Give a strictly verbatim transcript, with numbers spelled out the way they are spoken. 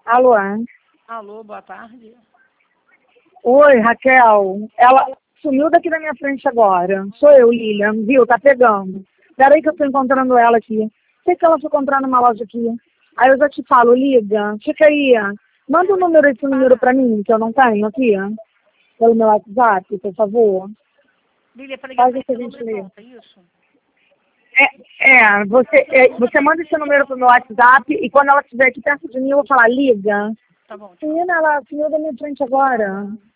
Alô? Alô, boa tarde. Oi, Raquel. Ela sumiu daqui da minha frente agora. Sou eu, Lilian. Viu? Tá pegando. Peraí que eu tô encontrando ela aqui. Sei que ela foi comprar numa loja aqui. Aí eu já te falo, liga. Fica aí. Manda o número, esse número pra mim, que eu não tenho aqui. Pelo meu WhatsApp, por favor. Lilian, para ligar Faz para esse esse número e gentileza. pronto, é isso? É, é, você, é, você manda esse número pro meu WhatsApp e quando ela estiver aqui perto de mim, eu vou falar, liga. Tá bom, tchau. Menina, ela sumiu da minha frente agora.